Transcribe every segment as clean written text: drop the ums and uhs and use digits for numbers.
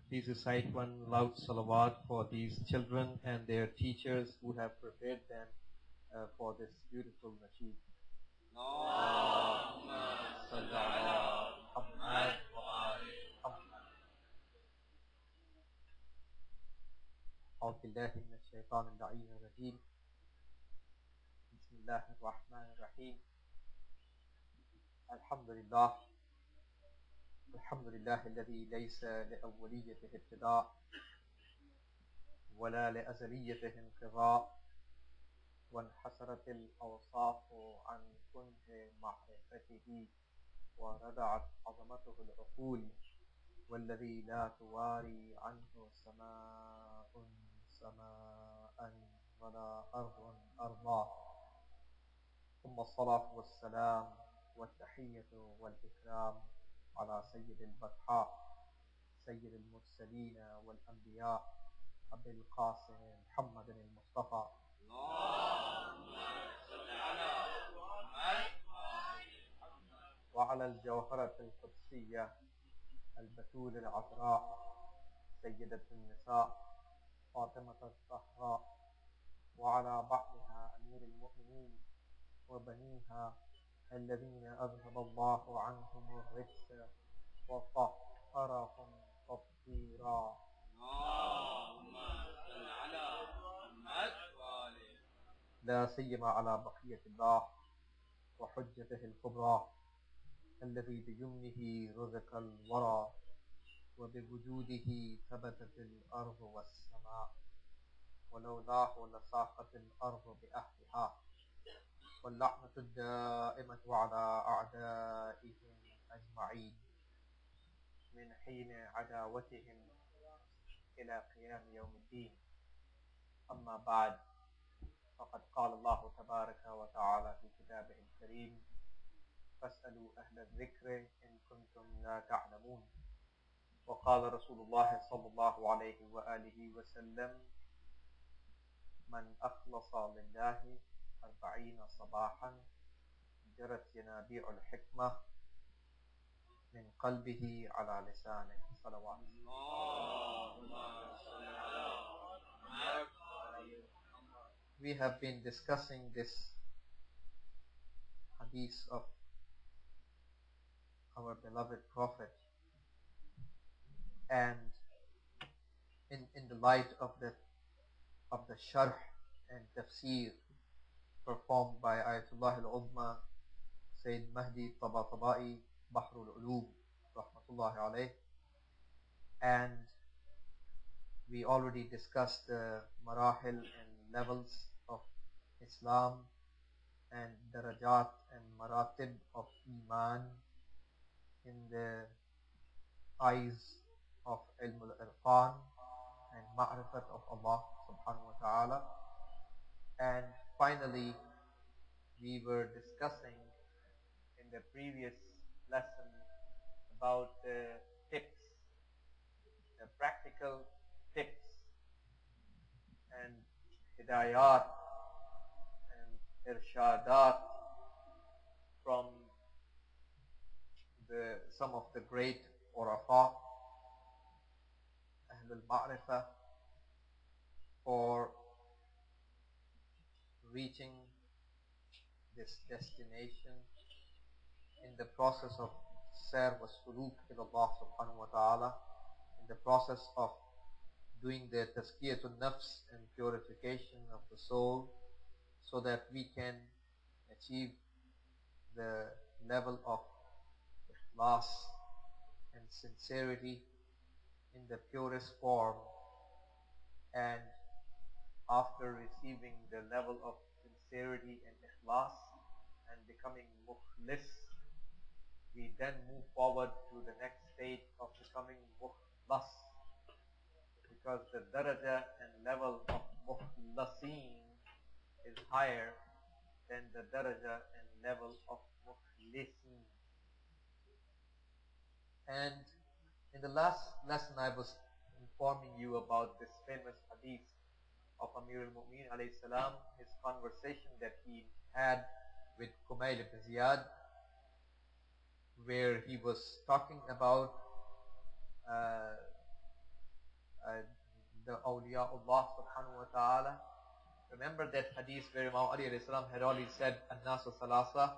Please recite one loud salawat for these children and their teachers who have prepared them for this beautiful nasheed. أعوذ بالله من الشيطان اللعين الرجيم. بسم الله الرحمن الرحيم. الحمد لله الذي ليس لأوليته ابتداء ولا لأزليته انقضاء، وانحسرت الأوصاف عن كنه معرفته، وردعت عظمته العقول، والذي لا تواري عنه سماء ولا أرض أرضا. ثم الصلاة والسلام والتحية والإكرام على سيد البطحاء سيد المرسلين والأنبياء أبي القاسم محمد المصطفى. وعلى الجوهرة القدسية البتول العذراء سيدة النساء فاطمة الزهراء، وعلى بعضها أمير المؤمنين وبنيها الذين أذهب الله عنهم الرجس وطهرهم تطهيرا. لا سيما على بقية الله وحجته الكبرى الذي بيمنه رزق الورى، وبوجوده ثبتت الأرض والسماء، ولولاه لساقت الأرض بأهلها. واللعنة الدائمة على أعدائهم أجمعين من حين عداوتهم إلى قيام يوم الدين. أما بعد، فقد قال الله تبارك وتعالى في كتابه الكريم: فاسألوا أهل الذكر إن كنتم لا تعلمون. وقال رسول الله صلى الله عليه وآله وسلم: من أخلص لله 40 صباحا جرت ينابيع الحكمة من قلبه على لسانه. صلوات. We have been discussing this hadith of our beloved Prophet, and in the light of the sharh and tafsir performed by Ayatullah al-Uzma Sayyid Mahdi Tabatabai Bahrul Ulum rahmatullahi alayh. And we already discussed the marahil and levels of Islam and darajat and maratib of Iman in the eyes of Ilm al-Irfan and Ma'rifat of Allah subhanahu wa ta'ala. And finally, we were discussing in the previous lesson about the tips, the practical tips and hidayat and irshadat from some of the great urafa, Ahl al-Ma'rifah, for reaching this destination in the process of Sayr wa Suluk ila Allah subhanahu wa ta'ala, in the process of doing the tazkiyatun nafs and purification of the soul, so that we can achieve the level of ikhlas and sincerity in the purest form. And after receiving the level of sincerity and ikhlas and becoming mukhlis, we then move forward to the next stage of becoming mukhlas, because the daraja and level of mukhlasin is higher than the daraja and level of mukhlisin. And in the last lesson I was informing you about this famous hadith of Amir al-Mu'minin alayhi salam, his conversation that he had with Kumail ibn Ziyad, where he was talking about the awliyaullah subhanahu wa ta'ala. Remember that hadith where Imam Ali alayhi salam had already said, An-nasu thalasa,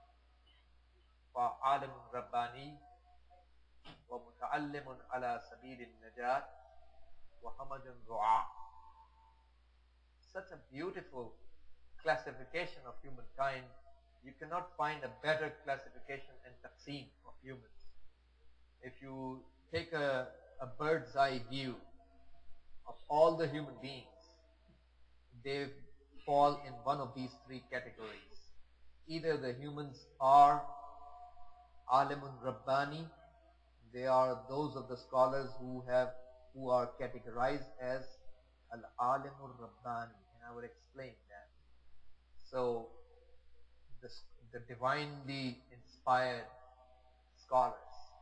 wa alimun rabbani, wa muta'allimun ala sabilin najat, wa hamajun ru'a. Such a beautiful classification of humankind. You cannot find a better classification and taqseem of humans. If you take a bird's eye view of all the human beings, they fall in one of these three categories. Either the humans are alimun rabbani, they are those of the scholars who are categorized as al-alimur rabbani, and I will explain that. So the divinely inspired scholars,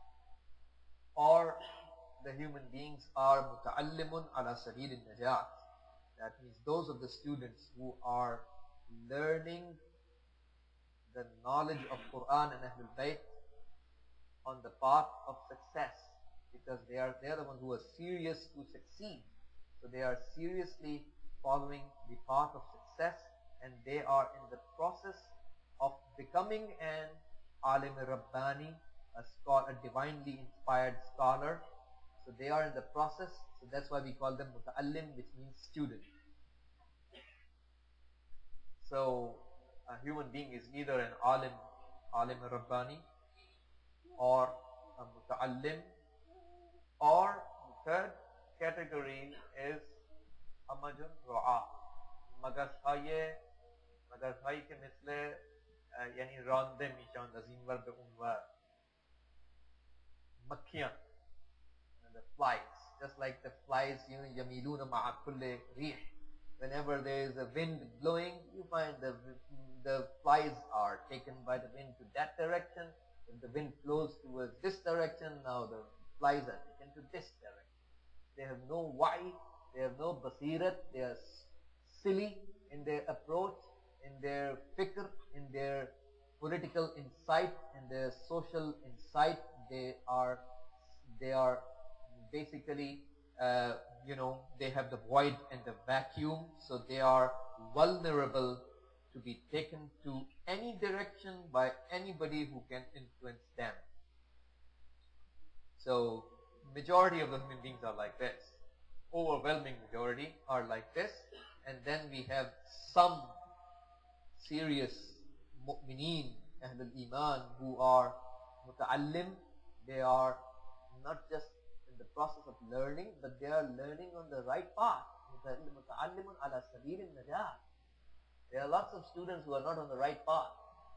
or the human beings are muta'allimun ala sabilin najat. That means those of the students who are learning the knowledge of Quran and Ahlul Bayt on the path of success, because they are the ones who are serious to succeed. So they are seriously following the path of success, and they are in the process of becoming an alim rabbani, a divinely inspired scholar. So they are in the process. So that's why we call them muta'allim, which means student. So a human being is either an alim rabbani, or a muta'allim, or the third category is hamajun ru'a. Magashaye ke misle yani rande mishan nazimwar be unwar. Makhiyan, the flies, just like the flies, yamiluna ma'a kulli rih. Whenever there is a wind blowing, you find the flies are taken by the wind to that direction. If the wind flows towards this direction, now the flies are taken to this direction. They have no why, they have no basirat, they are silly in their approach, in their fikr, in their political insight, in their social insight. They are basically, they have the void and the vacuum, so they are vulnerable to be taken to any direction by anybody who can influence them. So majority of the human beings are like this. Overwhelming majority are like this. And then we have some serious mu'mineen, ahlul iman, who are muta'allim. They are not just in the process of learning, but they are learning on the right path. Muta'allimun ala sabilin najat. There are lots of students who are not on the right path.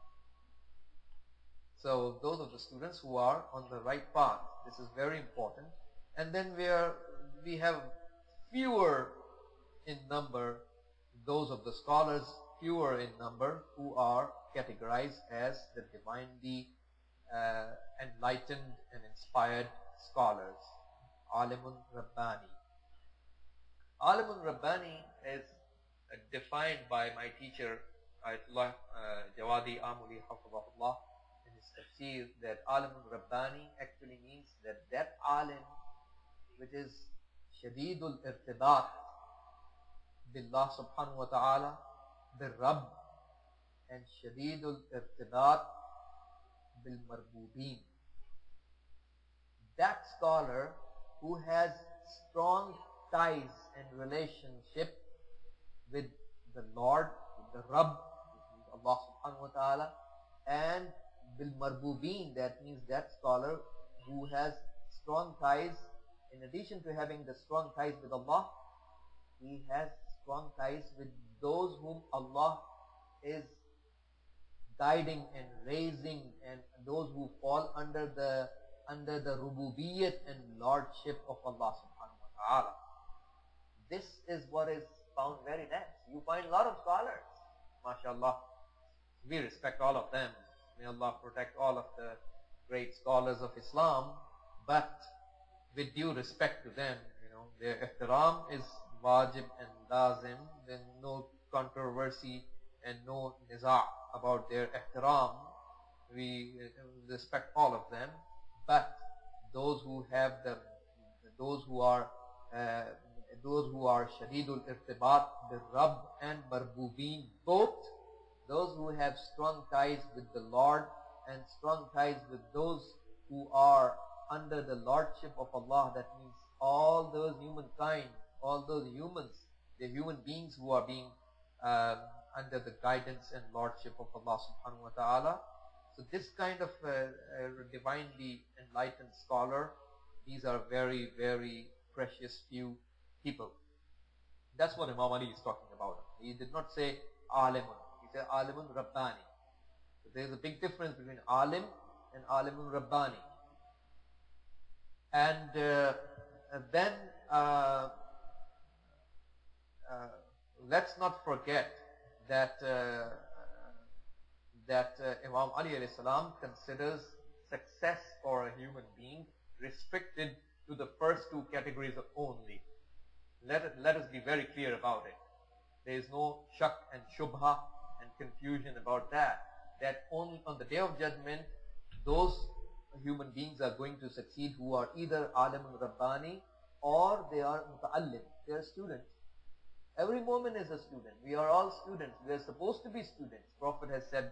So those are the students who are on the right path. This is very important. And then we have fewer in number, those of the scholars, fewer in number, who are categorized as the divinely enlightened and inspired scholars. Alimun Rabbani. Alimun Rabbani is defined by my teacher, Ayatollah Jawadi Amuli Hafizahullah, in his tafsir, that Alimun Rabbani actually means that alim which is Shadidul Irtibat Billah subhanahu wa ta'ala, bil Rabb, and Shadidul Irtibat bil Marbubin. That scholar who has strong ties and relationship with the Lord, with the Rabb, which means Allah subhanahu wa ta'ala, and bil Marbubin, that means that scholar who has strong ties, in addition to having the strong ties with Allah, he has strong ties with those whom Allah is guiding and raising, and those who fall under the rububiyyat and lordship of Allah subhanahu wa ta'ala. This is what is found very dense. You find a lot of scholars, mashallah. We respect all of them. May Allah protect all of the great scholars of Islam, but with due respect to them, their ihtiram is wajib and lazim, then no controversy and no niza' about their ihtiram. We respect all of them, but those who are uh, those who are shadidul irtibat bil Rabb and marbubeen, both those who have strong ties with the Lord and strong ties with those who are under the lordship of Allah. That means all those humankind, all those humans, the human beings who are being um, under the guidance and lordship of Allah subhanahu wa ta'ala. So this kind of divinely enlightened scholar, these are very, very precious few people. That's what Imam Ali is talking about. He did not say alimun. He said alimun rabbani. So there is a big difference between alim and alimun rabbani. And then let's not forget that Imam Ali alayhi salam considers success for a human being restricted to the first two categories only. Let us be very clear about it. There is no shak and shubha and confusion about that. That only on the day of judgment, those human beings are going to succeed who are either alimun rabbani or they are muta'allim. They are students. Every moment is a student. We are all students. We are supposed to be students. Prophet has said,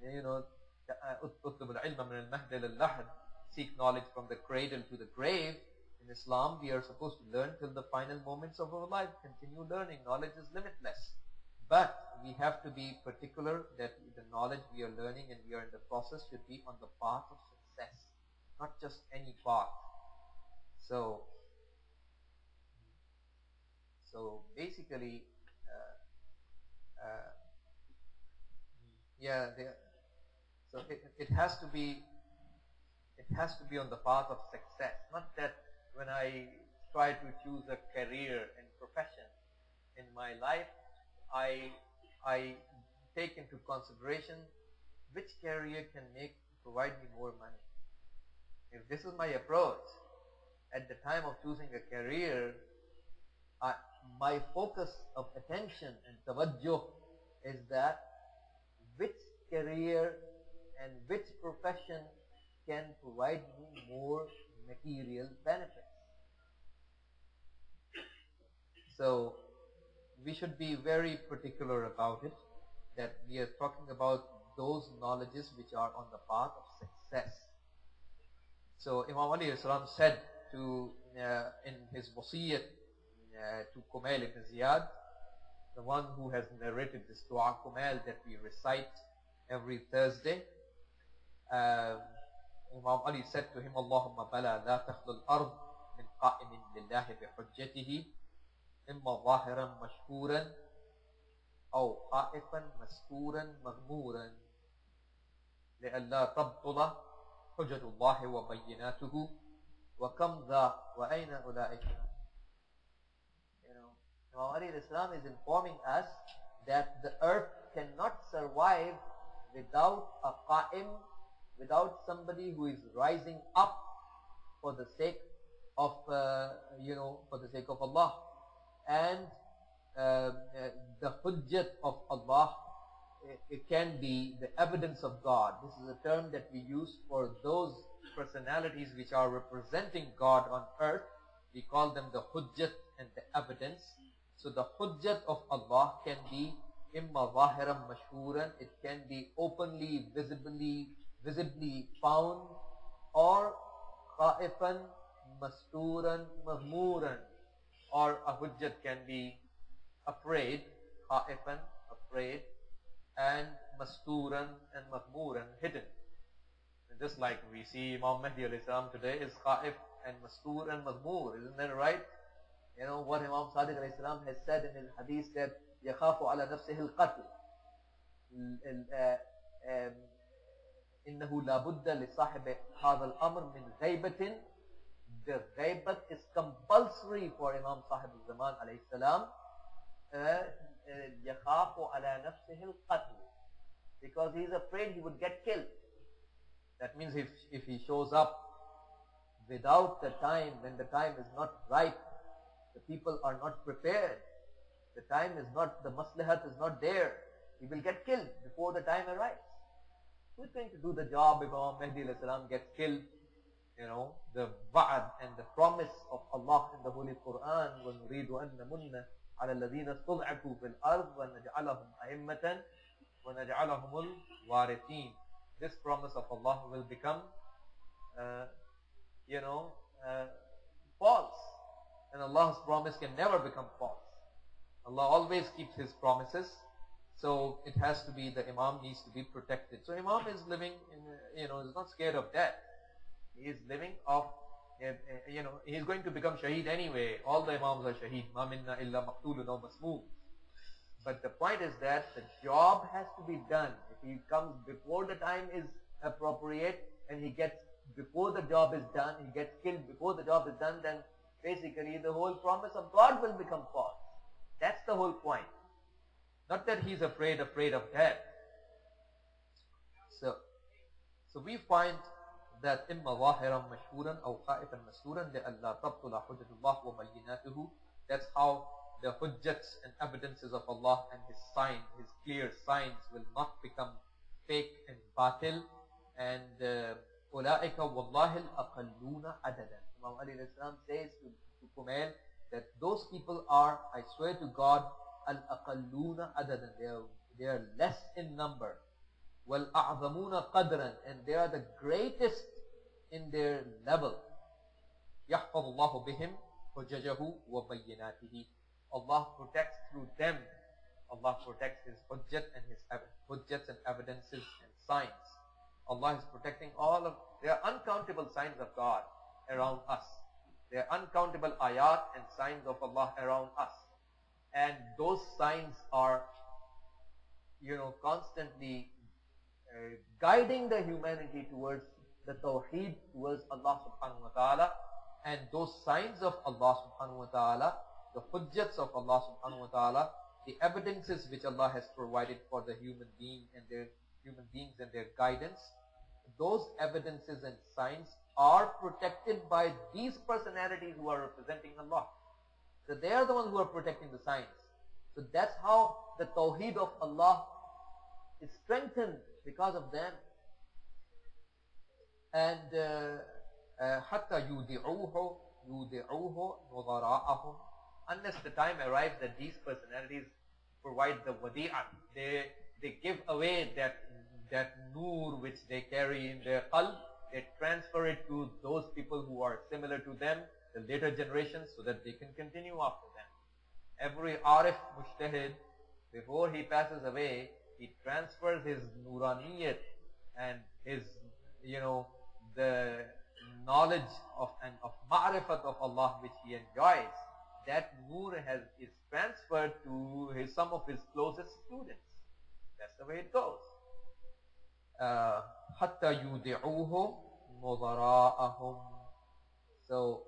seek knowledge from the cradle to the grave. In Islam, we are supposed to learn till the final moments of our life. Continue learning. Knowledge is limitless. But we have to be particular that the knowledge we are learning and we are in the process should be on the path of success, not just any path. So basically, so it has to be on the path of success. Not that when I try to choose a career and profession in my life, I take into consideration which career can provide me more money. If this is my approach at the time of choosing a career, my focus of attention and tawajjuh is that which career and which profession can provide me more material benefits. So we should be very particular about it, that we are talking about those knowledges which are on the path of success. So Imam Ali said to in his wasiyyat to Kumail ibn Ziyad, the one who has narrated this dua Kumail that we recite every Thursday, Imam Ali said to him, Allahumma bala la takhlu al-ard min qa'imin lillahi bihujjatihi imma zahiran mashkuran aw khaifan maskuran maghmuran li'alla tabtula hujjatullahi wa bayyinatuhu wa kam dha wa ayna ulaika. Imam Ali al-Islam is informing us that the earth cannot survive without a qa'im, without somebody who is rising up for the sake of, for the sake of Allah. And the hujjat of Allah, it can be the evidence of God. This is a term that we use for those personalities which are representing God on earth. We call them the hujjat and the evidence. So the hujjat of Allah can be imma zahiran mashhuran, it can be openly, visibly found, or khaifan masturan maghmuran, or a hujjat can be afraid, khaifan, afraid, and masturan and maghmuran, hidden. And just like we see Imam Mahdi alayhi salam today is khaif and mastur and maghmur, isn't that right? You know what Imam Sadiq alayhi salam has said in his hadith that يَخَافُ عَلَى نَفْسِهِ الْقَتْلِ إِنَّهُ لَا بُدَّ لِصَاحِبِ هَذَا الْأَمْرِ مِنْ غَيْبَةٍ. The ghaibat is compulsory for Imam Sahib al-Zaman alayhi salam. يَخَافُ عَلَى نَفْسِهِ الْقَتْلِ, because he is afraid he would get killed. That means if he shows up without the time, when the time is not ripe, the people are not prepared, the time is not, the maslahat is not there, he will get killed before the time arrives. Who is going to do the job if Imam Mahdi alayhi salam gets killed? the wa'ad and the promise of Allah in the Holy Quran, وَنُرِيدُ أَن نَمُنَّ عَلَى الَّذِينَ اسْتُضْعِفُوا فِي الْأَرْضِ وَنَجْعَلَهُمْ أَئِمَّةً وَنَجْعَلَهُمُ الْوَارِثِينَ. This promise of Allah will become, false. And Allah's promise can never become false. Allah always keeps His promises. So it has to be, the Imam needs to be protected. So Imam is living in, is not scared of death. He is living of, he is going to become shaheed anyway. All the Imams are shaheed. مَا مِنَّا إِلَّا مَقْتُولٌ أَوْ مَسْمُومٌ. But the point is that the job has to be done. If he comes before the time is appropriate and he gets, before the job is done, he gets killed before the job is done, then basically the whole promise of God will become false. That's the whole point. Not that he's afraid of death. So we find that إِمَّا ظَاهِرًا مَشْهُورًا أَوْ خَائِفًا مَسْهُورًا لِأَلَّا تَبْطُلَ حُجَّةُ اللَّهِ وَبَيِّنَاتُهُ. That's how the hujjats and evidences of Allah and His signs, His clear signs, will not become fake and batil. And أُولَٰئِكَ وَاللَّهِ الْأَقَلُّونَ عَدَدًا. Imam Ali says to Kumail that those people are, I swear to God, al-aqalluna adadan. They are less in number. Wal-a'zamuna qadran, and they are the greatest in their level. Yahfadullahu bihim hujjajahu wa bayyinatihi. Allah protects through them. Allah protects His hujjat and His hujjats and evidences and signs. Allah is protecting there are uncountable signs of God around us. There are uncountable ayat and signs of Allah around us. And those signs are, constantly guiding the humanity towards the tawheed, towards Allah subhanahu wa ta'ala. And those signs of Allah subhanahu wa ta'ala, the hujjats of Allah subhanahu wa ta'ala, the evidences which Allah has provided for the human beings and their guidance, those evidences and signs are protected by these personalities who are representing Allah. So they are the ones who are protecting the signs. So that's how the tawheed of Allah is strengthened, because of them. And حَتَّى يُودِعُوهُ نُظَرَاءَهُمْ, unless the time arrives that these personalities provide the wadi'ah. They give away that nur which they carry in their qalb. They transfer it to those people who are similar to them, the later generations, so that they can continue after them. Every arif mujtahid, before he passes away, he transfers his nuraniyat and his, the knowledge of ma'rifat of Allah which he enjoys. That nur is transferred to some of his closest students. That's the way it goes. حَتَّى يُودِعُوهُ نُظَرَاءَهُمْ. So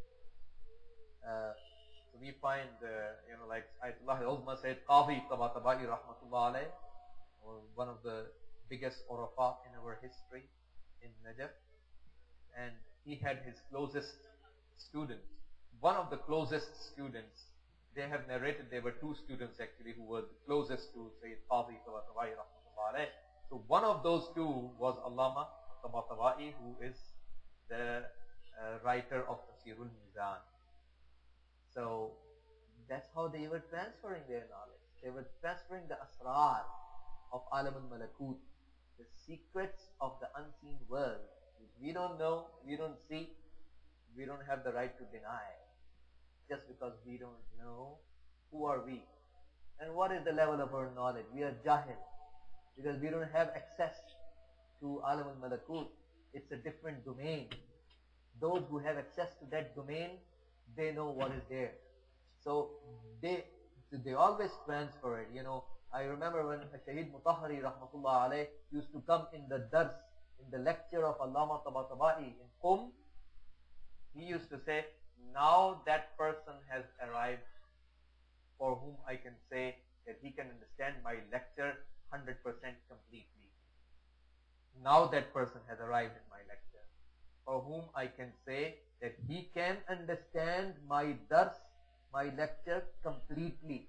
we find, like Ayatollah al-Uzma said, Qadi Tabatabai rahmatullah alayh, one of the biggest urafa in our history in Najaf. And he had his closest student. One of the closest students, they have narrated there were two students actually who were the closest to Sayyid Qadi Tabatabai rahmatullah alayh. So one of those two was Allama Tabatabai, who is the writer of Tafsirul Mizan. So that's how they were transferring their knowledge. They were transferring the asrar of Alam al-Malakut, the secrets of the unseen world, which we don't know, we don't see, we don't have the right to deny. Just because we don't know, who are we? And what is the level of our knowledge? We are jahil, because we don't have access to Alam al-Malakut. It's a different domain. Those who have access to that domain, they know what is there. So they always transfer it. I remember when Shaheed Mutahari rahmatullah alayh used to come in the dars, in the lecture of Allama Tabatabai in Qum, he used to say, now that person has arrived for whom I can say that he can understand my lecture 100% completely. Now that person has arrived in my lecture, for whom I can say that he can understand my dars, my lecture completely.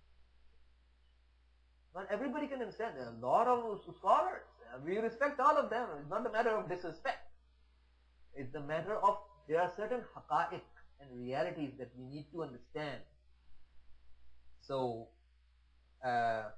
Not everybody can understand. There are a lot of scholars. We respect all of them. It's not a matter of disrespect. It's a matter of there are certain haqa'iq and realities that we need to understand. So, and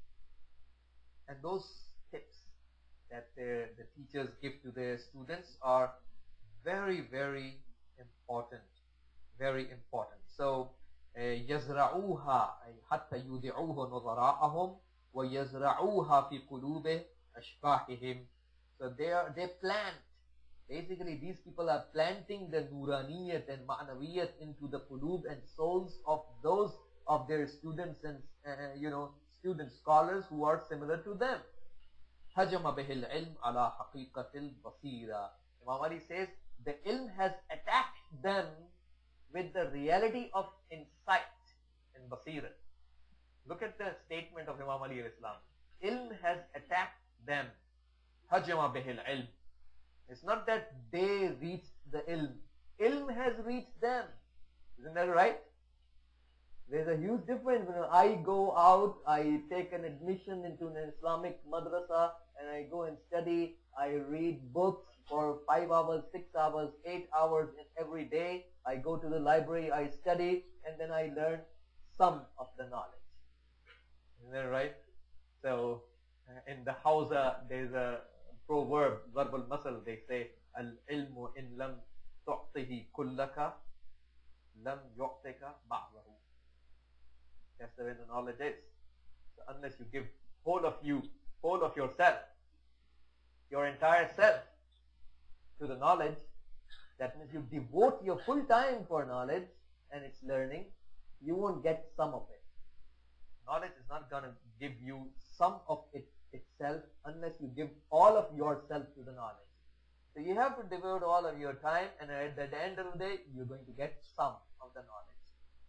those tips that the teachers give to their students are very, very important. Very important. So, يزرعوها أي حتى يودعوه نظراءهم ويزرعوها في قلوب أشباحهم. So they plant. Basically, these people are planting the nuraniyat and ma'nawiyat into the qulub and souls of those of their students and student scholars who are similar to them. هجم به العلم على حقيقة البصيرة. Imam Ali says the ilm has attacked them with the reality of insight and basira. Look at the statement of Imam Ali al-Islam. Ilm has attacked them. Hajama bihil ilm. It's not that they reached the ilm. Ilm has reached them. Isn't that right? There's a huge difference when I go out, I take an admission into an Islamic madrasa, and I go and study, I read books for 5 hours, 6 hours, 8 hours every day. I go to the library, I study, and then I learn some of the knowledge. Isn't that right? So, in the Hausa, there's a proverb, Darb al-Masal, they say, Al-ilmu in lam tu'tihi kullaka, lam yu'tika ba'dahu. That's the way the knowledge is. So unless you give whole of you, whole of yourself, your entire self to the knowledge, that means you devote your full time for knowledge and its learning, you won't get some of it. Knowledge is not going to give you some of it itself unless you give all of yourself to the knowledge. So you have to devote all of your time, and at the end of the day, you're going to get some of the knowledge.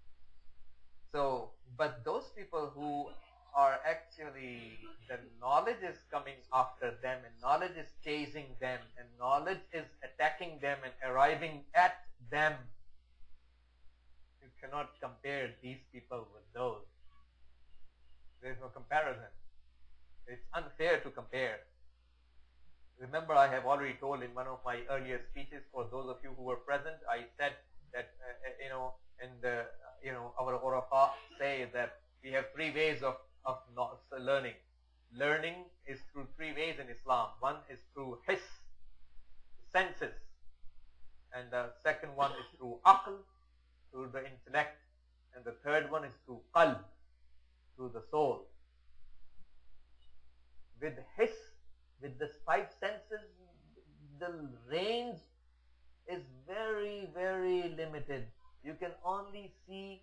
So, but those people who are actually, the knowledge is coming after them, and knowledge is chasing them, and knowledge is attacking them and arriving at them, you cannot compare these people with those. There is no comparison. It's unfair to compare. Remember, I have already told in one of my earlier speeches, for those of you who were present, I said that, our Urafa say that we have 3 ways of learning. Learning is through 3 ways in Islam. One is through his, senses. And the second one is through aql, through the intellect. And the third one is through qalb, through the soul. With his, with the 5 senses, the range is very, very limited. You can only see,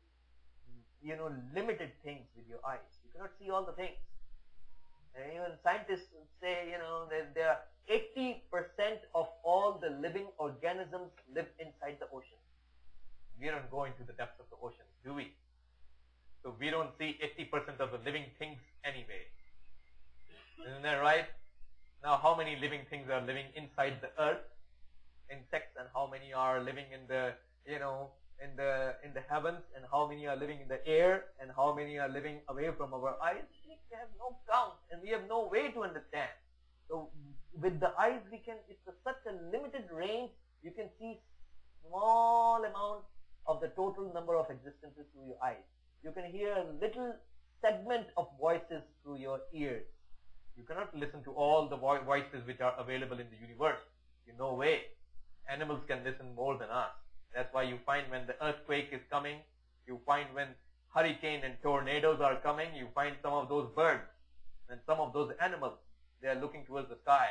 limited things with your eyes. You cannot see all the things. And even scientists say, that there are 80% of all the living organisms live inside the ocean. We don't go into the depths of the ocean, do we? So we don't see 80% of the living things anyway. Isn't that right? Now, how many living things are living inside the earth? Insects, and how many are living in the, in the heavens, and how many are living in the air, and how many are living away from our eyes? We have no count, and we have no way to understand. So, with the eyes, it's such a limited range. You can see small amount of the total number of existences through your eyes. You can hear a little segment of voices through your ears. You cannot listen to all the voices which are available in the universe. No way. Animals can listen more than us. That's why you find when the earthquake is coming, you find when hurricane and tornadoes are coming, you find some of those birds and some of those animals, they are looking towards the sky.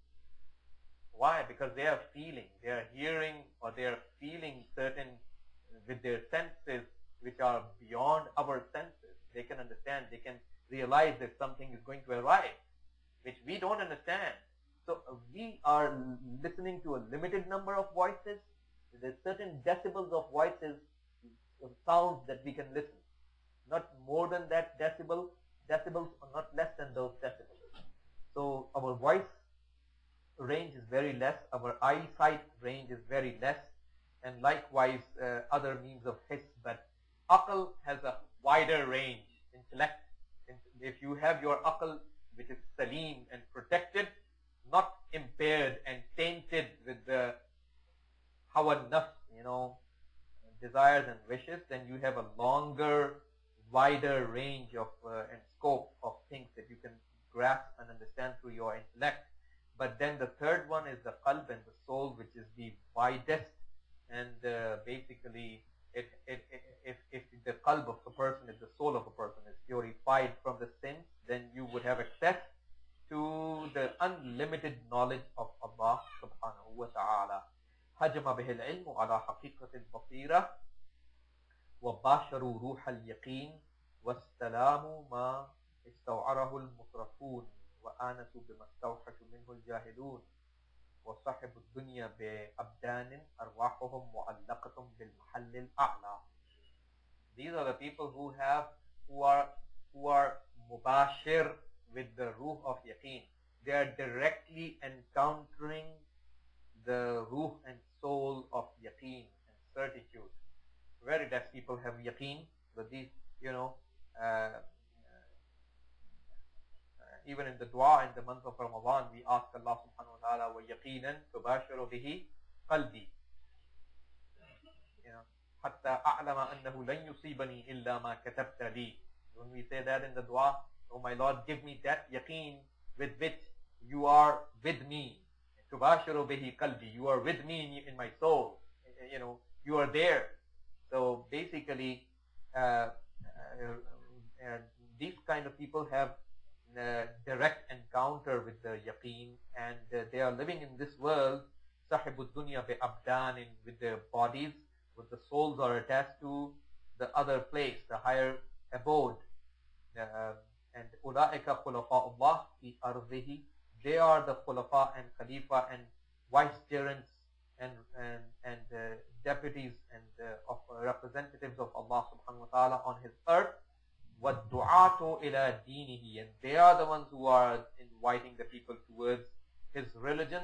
Why? Because they are feeling, they are hearing, or they are feeling certain with their senses which are beyond our senses. They can understand, they can realize that something is going to arrive, which we don't understand. So we are listening to a limited number of voices. There's certain decibels of voices, of sounds that we can listen. Not more than that decibels, or not less than those decibels. So our voice range is very less, our eyesight range is very less, and likewise other means of hiss. But aql has a wider range, intellect. If you have your aql, which is salim and protected, not impaired and tainted with the hawa nafs, desires and wishes, then you have a longer, wider range of and scope of things that you can grasp and understand through your intellect. But then the third one is the qalb and the soul, which is the widest, and basically, if the qalb of the person, if the soul of a person is purified from the sins, then you would have access to the unlimited knowledge of Allah subhanahu wa ta'ala. هجم به العلم على حقيقة البصيرة وباشروا روح اليقين واستلاموا ما استوعره المترفون وآنسوا بما استوحش منه الجاهلون وصاحب الدنيا بأبدان أرواحهم معلقة بالمحل الأعلى. These are the people who are mubashir with the ruh of yaqeen. They are directly encountering the ruh and soul of yaqeen and certitude. Very less people have yaqeen, but these, even in the dua in the month of Ramadan, we ask Allah subhanahu wa ta'ala, وَيَقِينًا تُبَاشِرُ بِهِ قَلْبِي, حَتَّى أَعْلَمَ أَنَّهُ لَنْ يُصِيبَنِي إِلَّا مَا كَتَبْتَ لِي. When we say that in the dua, oh my Lord, give me that yaqeen with which you are with me. تُبَاشِرُ بِهِ قَلْبِي, you are with me in my soul. You are there. So basically, these kind of people have direct encounter with the yaqeen, and they are living in this world, sahibud dunya bi abdanin, with their bodies, with the souls are attached to the other place, the higher abode. And ulaika khulafa'ullah fi ardihi, they are the khulafa and khalifa and vicegerents and deputies and of representatives of Allah subhanahu wa ta'ala on his earth. وَالدُّعَاةُ إِلَى دِينِهِ, and they are the ones who are inviting the people towards his religion.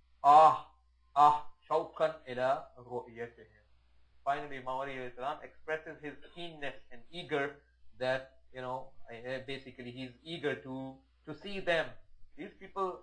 شَوْقًا إِلَى رُؤْيَتِهِمْ. Finally, Imam Ali alayhi salam expresses his keenness and eager that, basically he's eager to see them. These people,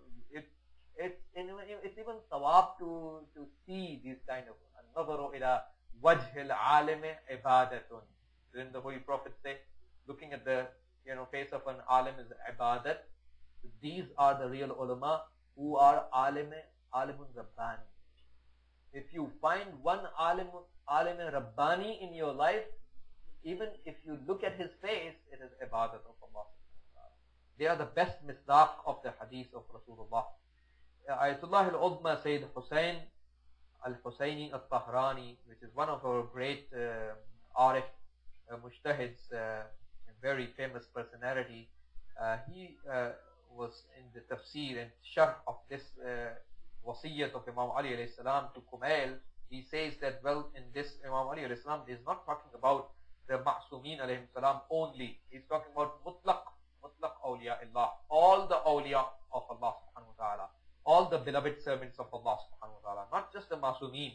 it's even sawab to see these kind of النظر إلى وجه العالم عبادة. Didn't the Holy Prophet say, looking at the face of an alim is ibadat? These are the real ulama who are alimun rabbani. If you find one alimun rabbani in your life, even if you look at his face, it is ibadat of Allah. They are the best misdaq of the hadith of Rasulullah. Ayatullah al-Uzma Sayyid Hussain al-Husayni al-Tahrani, which is one of our great arif mujtahids, a very famous personality, he was in the tafsir and sharh of this wasiyyat of Imam Ali alayhi salam to Kumail. He says that, well, in this Imam Ali alayhi salam is not talking about the ma'sumeen alayhi salam only. He's talking about mutlaq awliya illah, all the awliya of Allah subhanahu wa ta'ala, all the beloved servants of Allah subhanahu wa ta'ala, not just the ma'sumeen.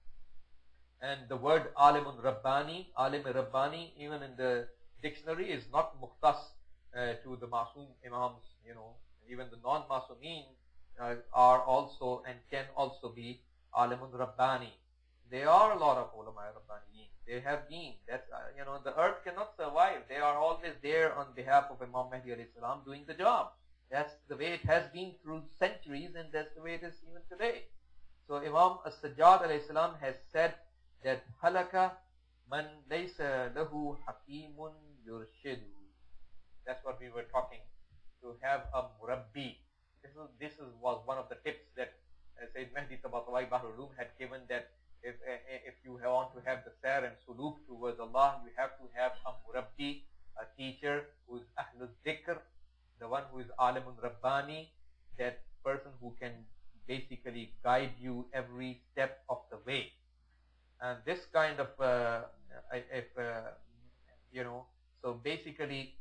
And the word alimun rabbani, alim rabbani, even in the dictionary is not mukhtas to the ma'sum imams. Even the non-ma'sumeen are also and can also be alimun rabbani. There are a lot of ulama rabbaniyin. They have deen. That's the earth cannot survive. They are always there on behalf of Imam Mahdi alayhi salam doing the job. That's the way it has been through centuries, and that's the way it is even today. So Imam As-Sajjad alayhi salam has said that halaka man laysa lahu hakimun yurshidu. That's what we were talking, to have a murabbi. This was one of the tips that Sayyid Mahdi Tabatabai Bahrul Ulum had given, that if you want to have the sair and suluk towards Allah, you have to have a murabbi, a teacher who is ahlul dhikr, the one who is alimun rabbani, that person who can basically guide you every step of the way. And this kind of, so basically,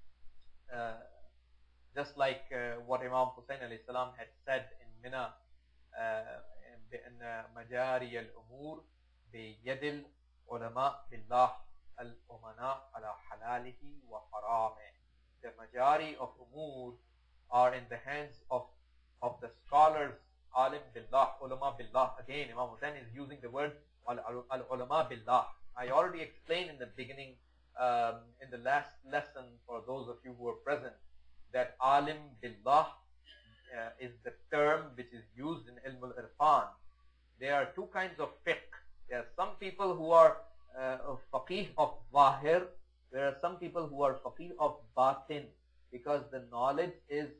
just like what Imam Hussain alayhi salam had said in Mina, بأن مجاري الأمور بيد العلماء بالله الأمناء على حلاله وحرامه. The majority of umur are in the hands of the scholars alim billah, ulama billah. Again, Imam Hussain is using the word al-ulama billah. I already explained in the beginning, in the last lesson, for those of you who are present, that alim billah is the term which is used in ilm al-irfan. There are two kinds of fiqh. There are some people who are faqih of zahir. There are some people who are faqih of batin, because the knowledge is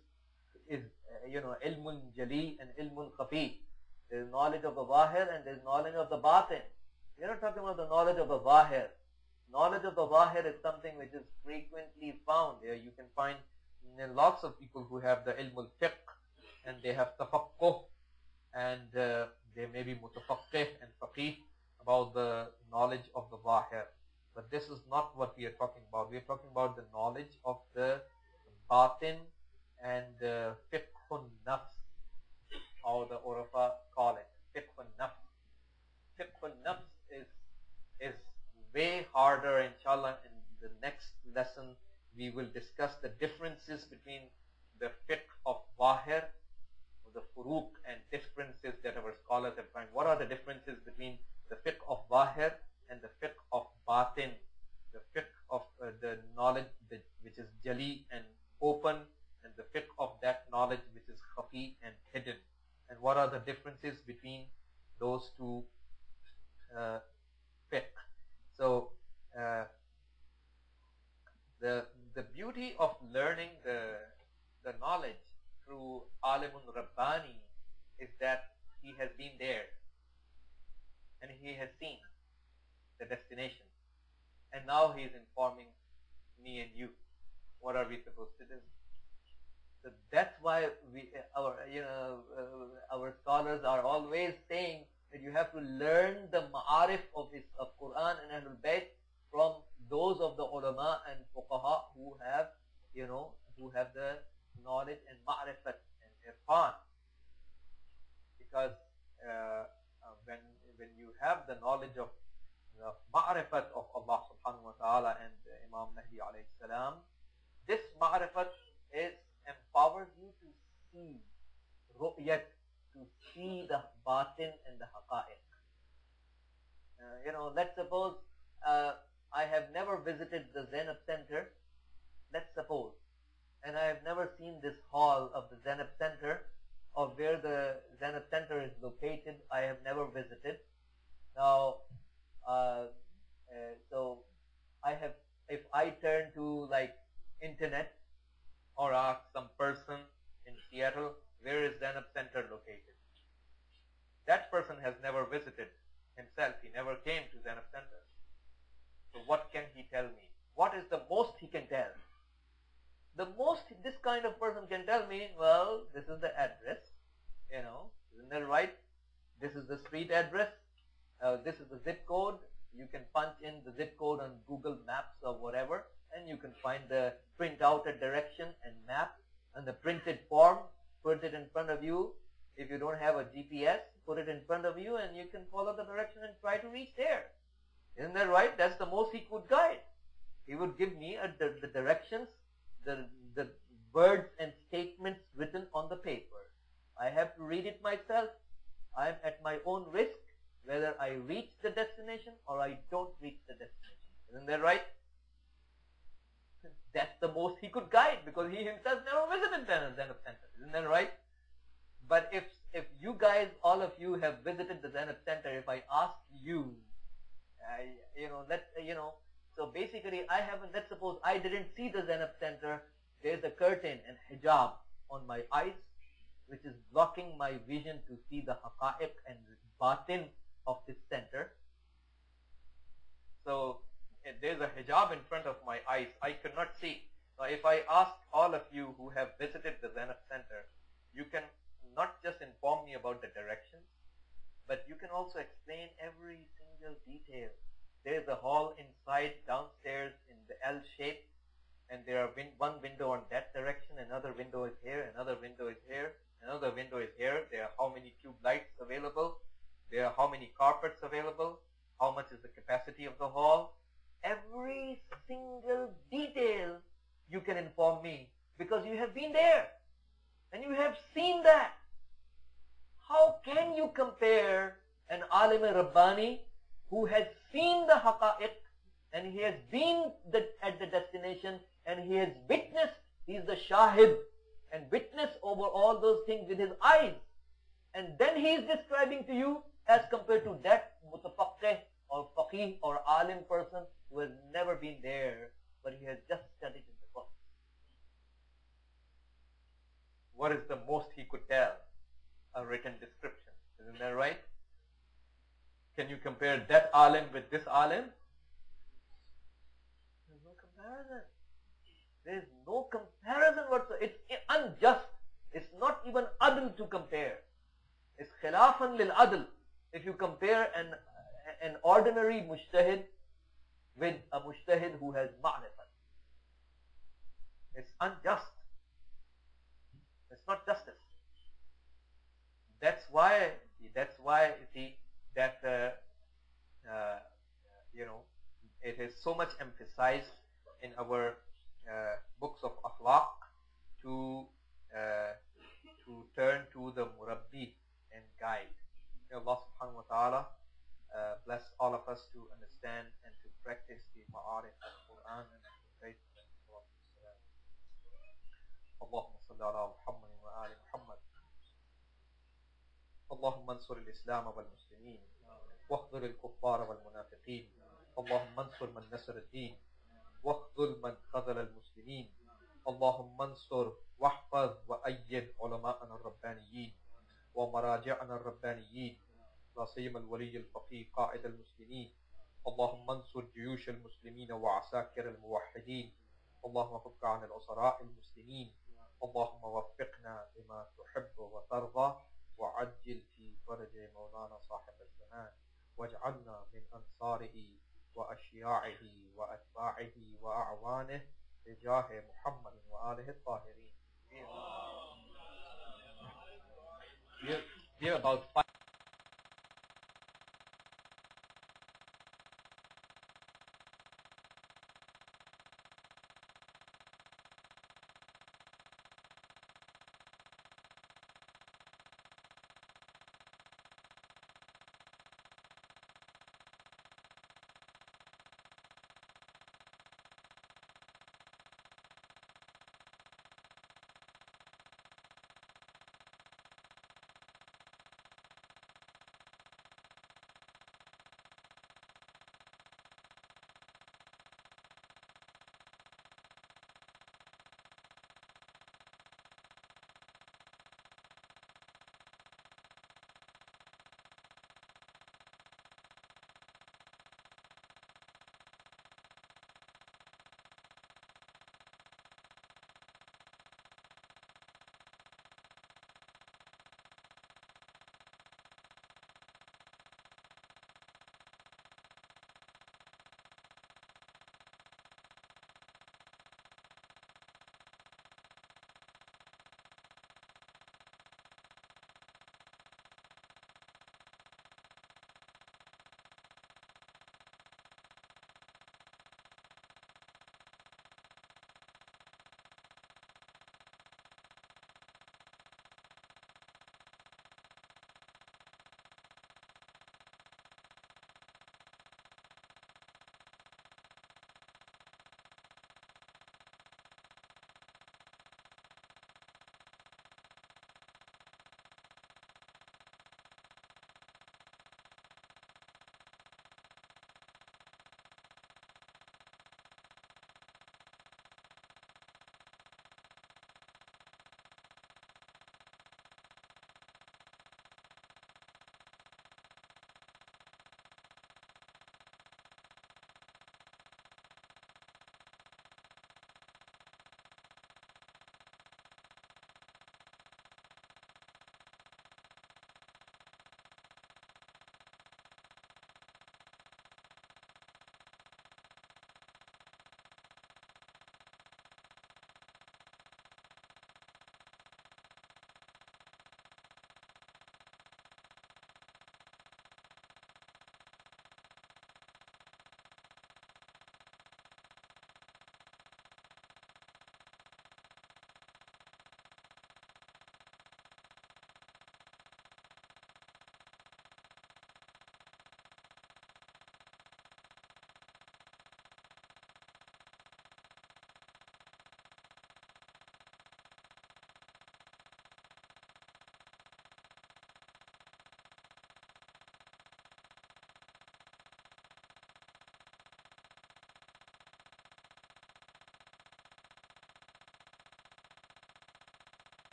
ilmun jali and ilmun khafi. There is knowledge of the zahir and there is knowledge of the batin. We are not talking about the knowledge of the zahir. Knowledge of the zahir is something which is frequently found. You can find lots of people who have the ilmul fiqh and they have tafaqquh and they may be mutafaqqih and faqih about the knowledge of the zahir. But this is not what we are talking about. We are talking about the knowledge of the batin and fiqhun nafs, or the Urafa call it fiqhun nafs. Fiqhun nafs is way harder. Inshallah, in the next lesson we will discuss the differences between the fiqh of zahir, the furuq, and differences that our scholars have found. What are the differences between the fiqh of zahir and the fiqh of batin, the fiqh of the knowledge which is jali and open, and the fiqh of that knowledge which is khafi and hidden, and what are the differences between those two fiqh. So the beauty of learning the knowledge through alimun rabbani is that he has been there and he has seen the destination, and now he is informing me and you what are we supposed to do. So that's why our scholars are always saying that you have to learn the ma'arif of Quran and Ahlul Bayt from those of the ulama and fuqaha who have the knowledge and ma'rifat and irfan. Because when you have the knowledge of the ma'rifat of Allah subhanahu wa ta'ala and Imam Mahdi alayhi salam, this ma'rifat empowers you to see ru'yat, to see the batin and the haqa'iq. Let's suppose I have never visited the Zainab Center, let's suppose, and I have never seen this hall of the Zainab Center, or where the Zainab Center is located. I have never visited. Now, so if I turn to like internet or ask some person in Seattle, where is Zainab Center located? That person has never visited himself. He never came to Zainab Center. So what can he tell me? What is the most he can tell? The most this kind of person can tell me, well, this is the address, isn't that right? This is the street address. This is the zip code. You can punch in the zip code on Google Maps or whatever, and you can print out a direction and map and the printed form, put it in front of you. If you don't have a GPS, put it in front of you and you can follow the direction and try to reach there. Isn't that right? That's the most he could guide. He would give me the directions, the words and statements written on the paper. I have to read it myself. I am at my own risk whether I reach the destination or I don't reach the destination. Isn't that right? That's the most he could guide, because he himself never visited Zainab Center. Isn't that right? But if you guys, all of you, have visited the Zainab Center, if I ask you, so basically let's suppose I didn't see the Zainab Center. There's a curtain and hijab on my eyes, which is blocking my vision to see the haqa'iq and batin of this center. So there's a hijab in front of my eyes. I cannot see. Now if I ask all of you who have visited the Zainab Center, you can not just inform me about the directions, but you can also explain every single detail. There's a hall inside, downstairs in the L shape, and there are one window on that direction, another window is here, another window is here, another window is here. There are how many tube lights available, there are how many carpets available, how much is the capacity of the hall. Every single detail you can inform me, because you have been there and you have seen that. how can you compare an alim Rabbani who has seen the haqa'iq and he has been at the destination and he has witnessed, he is the shahid and witnessed over all those things with his eyes. And then he is describing to you as compared to that mutafaqqih or faqih or alim person who has never been there, but he has just studied in the book. What is the most he could tell? A written description. Isn't that right? Can you compare that alim with this alim? There's no comparison. There is no comparison whatsoever. It's unjust. It's not even adl to compare. It's khilafan lil adl. If you compare an ordinary mujtahid with a mujtahid who has ma'rifat. It's unjust. It's not justice. That's why you see that it is so much emphasized in our books of akhlaq to turn to the murabbi and guide. May Allah subhanahu wa ta'ala bless all of us to understand and to practice the ma'arif of the Quran and the faith. Allahumma salli ala Muhammad wa ali Muhammad. اللهم انصر الإسلام والمسلمين واخذل الكفار والمنافقين اللهم انصر من نصر الدين واخذل من خذل المسلمين اللهم انصر واحفظ وأيد علماءنا الربانيين ومراجعنا الربانيين لا سيما الولي الفقيه قائد المسلمين اللهم انصر جيوش المسلمين وعساكر الموحدين اللهم فك عن الأسراء المسلمين اللهم وفقنا لما تحب وترضى وعجل في فرج مولانا صاحب الزمان واجعلنا من أنصاره وأشياعه وأتباعه وأعوانه بجاه محمد وآله الطاهرين. We're about 5